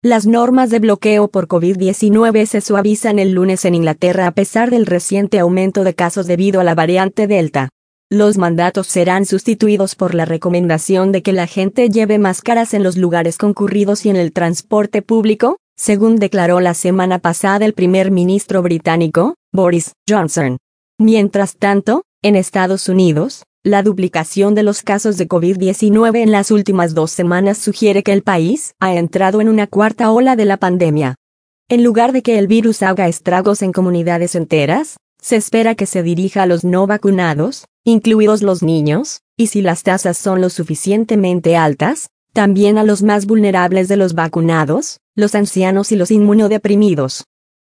Las normas de bloqueo por COVID-19 se suavizan el lunes en Inglaterra a pesar del reciente aumento de casos debido a la variante Delta. Los mandatos serán sustituidos por la recomendación de que la gente lleve máscaras en los lugares concurridos y en el transporte público, según declaró la semana pasada el primer ministro británico, Boris Johnson. Mientras tanto, en Estados Unidos, la duplicación de los casos de COVID-19 en las últimas 2 semanas sugiere que el país ha entrado en una cuarta ola de la pandemia. En lugar de que el virus haga estragos en comunidades enteras, se espera que se dirija a los no vacunados, incluidos los niños, y si las tasas son lo suficientemente altas, también a los más vulnerables de los vacunados, los ancianos y los inmunodeprimidos.